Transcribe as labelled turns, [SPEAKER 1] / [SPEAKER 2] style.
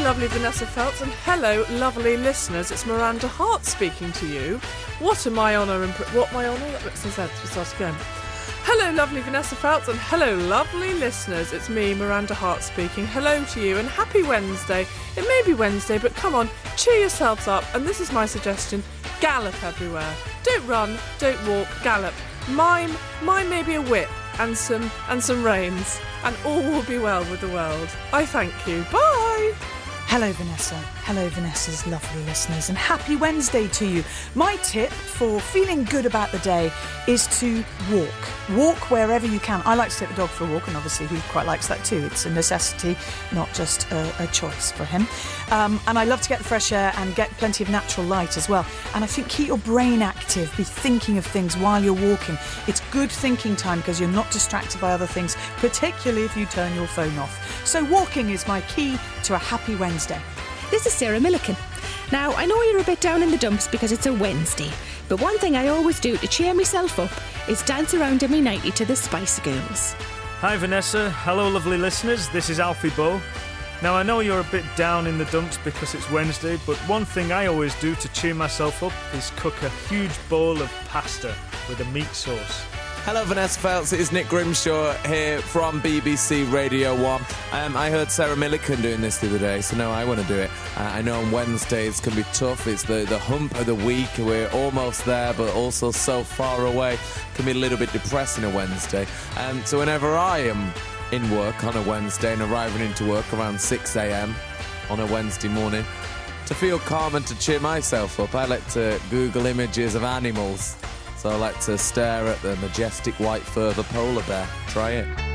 [SPEAKER 1] lovely Vanessa Feltz, and hello, lovely listeners. It's Miranda Hart speaking to you. What my honour and... What my honour? Let's start again. Hello, lovely Vanessa Feltz, and hello, lovely listeners. It's me, Miranda Hart, speaking. Hello to you, and happy Wednesday. It may be Wednesday, but come on, cheer yourselves up. And this is my suggestion: gallop everywhere. Don't run, don't walk, gallop. Mime maybe a whip and some reins, and all will be well with the world. I thank you. Bye.
[SPEAKER 2] Hello, Vanessa. Hello, Vanessa's lovely listeners, and happy Wednesday to you. My tip for feeling good about the day is to walk. Walk wherever you can. I like to take the dog for a walk, and obviously he quite likes that too. It's a necessity, not just a choice for him. And I love to get the fresh air and get plenty of natural light as well. And I think keep your brain active. Be thinking of things while you're walking. It's good thinking time because you're not distracted by other things, particularly if you turn your phone off. So walking is my key to a happy Wednesday.
[SPEAKER 3] This is Sarah Milliken. Now, I know you're a bit down in the dumps because it's a Wednesday, but one thing I always do to cheer myself up is dance around in my nightie to the Spice Girls.
[SPEAKER 4] Hi Vanessa, hello lovely listeners, this is Alfie Bow. Now I know you're a bit down in the dumps because it's Wednesday, but one thing I always do to cheer myself up is cook a huge bowl of pasta with a meat sauce.
[SPEAKER 5] Hello Vanessa Feltz, it is Nick Grimshaw here from BBC Radio 1. I heard Sarah Milliken doing this the other day, so no, I want to do it. I know on Wednesdays can be tough, it's the hump of the week, we're almost there but also so far away, can be a little bit depressing a Wednesday. So whenever I am in work on a Wednesday and arriving into work around 6 a.m. on a Wednesday morning, to feel calm and to cheer myself up, I like to Google images of animals. So I like to stare at the majestic white fur of a polar bear. Try it.